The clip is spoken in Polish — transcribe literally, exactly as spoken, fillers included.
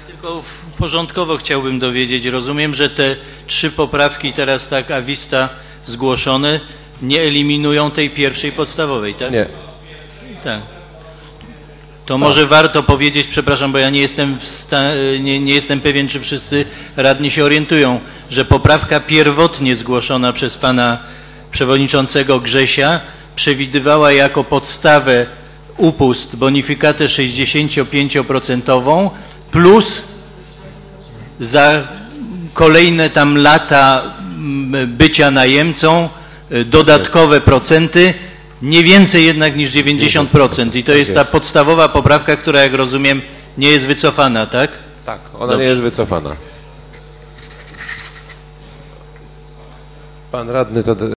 Tylko porządkowo chciałbym dowiedzieć, rozumiem, że te trzy poprawki teraz tak a vista zgłoszone nie eliminują tej pierwszej podstawowej, tak? Nie. Tak. To może tak. Warto powiedzieć, przepraszam, bo ja nie jestem, w sta- nie, nie jestem pewien, czy wszyscy radni się orientują, że poprawka pierwotnie zgłoszona przez pana przewodniczącego Grzesia przewidywała jako podstawę upust bonifikatę sześćdziesięciopięcioprocentową plus za kolejne tam lata bycia najemcą dodatkowe procenty, nie więcej jednak niż dziewięćdziesiąt procent. I to jest ta podstawowa poprawka, która, jak rozumiem, nie jest wycofana, tak? Tak, ona Dobrze. nie jest wycofana. Pan radny to